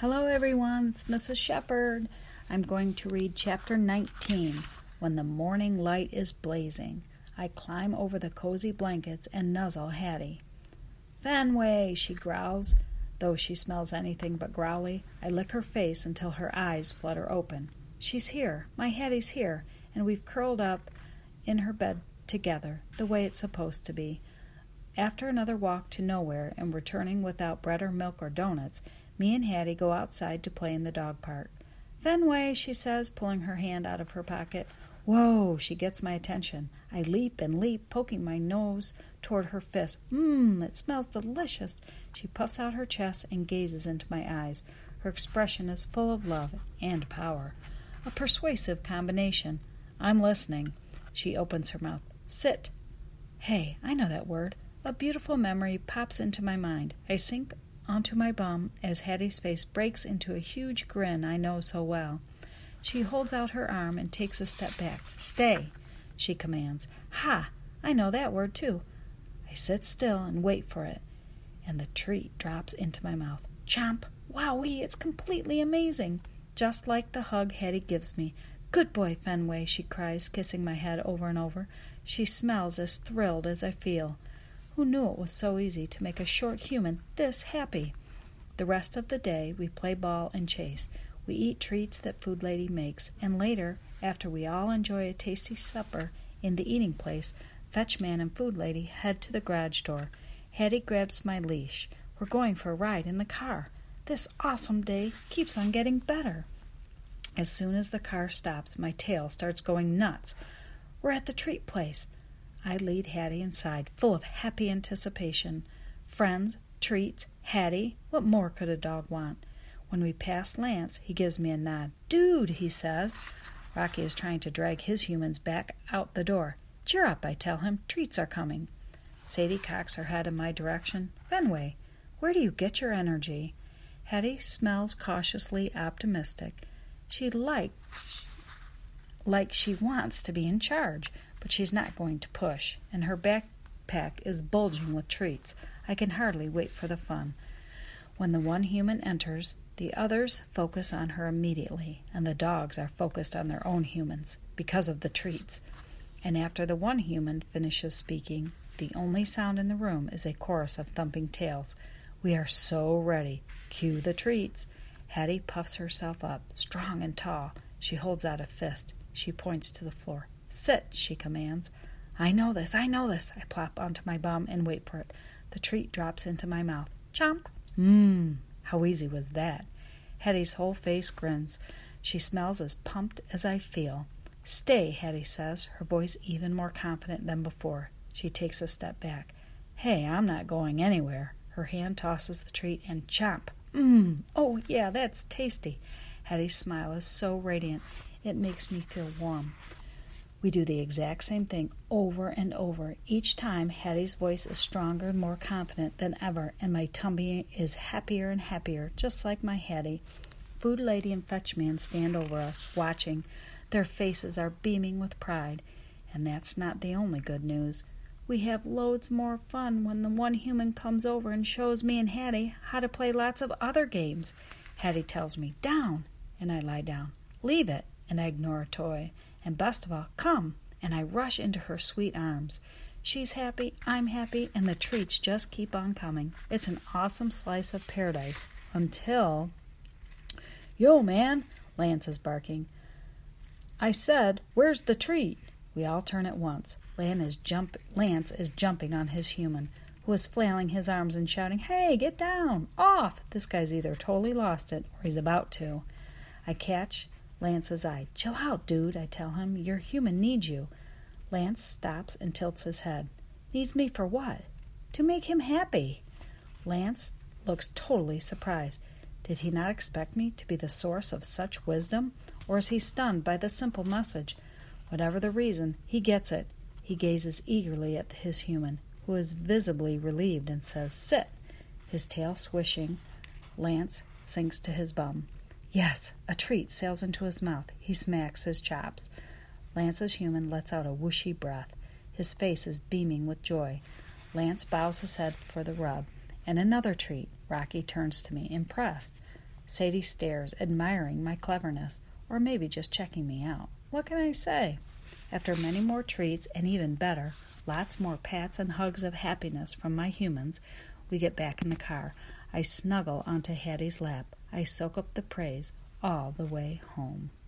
Hello everyone, it's Mrs. Shepherd. I'm going to read chapter 19, When the Morning Light is Blazing. I climb over the cozy blankets and nuzzle Hattie. Fenway, she growls. Though she smells anything but growly, I lick her face until her eyes flutter open. She's here, my Hattie's here, and we've curled up in her bed together, the way it's supposed to be. After another walk to nowhere and returning without bread or milk or donuts, me and Hattie go outside to play in the dog park. Fenway, she says, pulling her hand out of her pocket. Whoa, she gets my attention. I leap and leap, poking my nose toward her fist. It smells delicious. She puffs out her chest and gazes into my eyes. Her expression is full of love and power. A persuasive combination. I'm listening. She opens her mouth. Sit. Hey, I know that word. A beautiful memory pops into my mind. I sink onto my bum as Hattie's face breaks into a huge grin I know so well. She holds out her arm and takes a step back. Stay, she commands. Ha! I know that word too. I sit still and wait for it, and the treat drops into my mouth. Chomp! Wowee! It's completely amazing. Just like the hug Hattie gives me. Good boy, Fenway, she cries, kissing my head over and over. She smells as thrilled as I feel. Who knew it was so easy to make a short human this happy? The rest of the day we play ball and chase. We eat treats that Food Lady makes, and later, after we all enjoy a tasty supper in the eating place, Fetchman and Food Lady head to the garage door. Hattie grabs my leash. We're going for a ride in the car. This awesome day keeps on getting better. As soon as the car stops, my tail starts going nuts. We're at the treat place. I lead Hattie inside, full of happy anticipation. Friends, treats, Hattie, what more could a dog want? When we pass Lance, he gives me a nod. Dude, he says. Rocky is trying to drag his humans back out the door. Cheer up, I tell him. Treats are coming. Sadie cocks her head in my direction. Fenway, where do you get your energy? Hattie smells cautiously optimistic. She like she wants to be in charge, but she's not going to push, and her backpack is bulging with treats. I can hardly wait for the fun. When the one human enters, the others focus on her immediately, and the dogs are focused on their own humans because of the treats. And after the one human finishes speaking, the only sound in the room is a chorus of thumping tails. We are so ready. Cue the treats. Hattie puffs herself up, strong and tall. She holds out a fist. She points to the floor. Sit, she commands. I know this. I plop onto my bum and wait for it. The treat drops into my mouth. Chomp. How easy was that? Hattie's whole face grins. She smells as pumped as I feel. Stay, Hattie says, her voice even more confident than before. She takes a step back. Hey, I'm not going anywhere. Her hand tosses the treat and chomp. Oh, yeah, that's tasty. Hattie's smile is so radiant, it makes me feel warm. We do the exact same thing over and over. Each time, Hattie's voice is stronger and more confident than ever, and my tummy is happier and happier, just like my Hattie. Food Lady and Fetchman stand over us, watching. Their faces are beaming with pride. And that's not the only good news. We have loads more fun when the one human comes over and shows me and Hattie how to play lots of other games. Hattie tells me, down, and I lie down. Leave it, and I ignore a toy. And best of all, come, and I rush into her sweet arms. She's happy, I'm happy, and the treats just keep on coming. It's an awesome slice of paradise. Until... Yo, man, Lance is barking. I said, where's the treat? We all turn at once. Lance is jumping on his human, who is flailing his arms and shouting, Hey, get down! Off! This guy's either totally lost it, or he's about to. I catch Lance's eye. Chill out, dude, I tell him. Your human needs you. Lance stops and tilts his head. Needs me for what? To make him happy. Lance looks totally surprised. Did he not expect me to be the source of such wisdom, or is he stunned by the simple message? Whatever the reason, he gets it. He gazes eagerly at his human, who is visibly relieved, and says, Sit. His tail swishing, Lance sinks to his bum. Yes, a treat sails into his mouth. He smacks his chops. Lance's human lets out a whooshy breath. His face is beaming with joy. Lance bows his head for the rub. And another treat. Rocky turns to me, impressed. Sadie stares, admiring my cleverness, or maybe just checking me out. What can I say? After many more treats, and even better, lots more pats and hugs of happiness from my humans, we get back in the car. I snuggle onto Hattie's lap. I soak up the praise all the way home.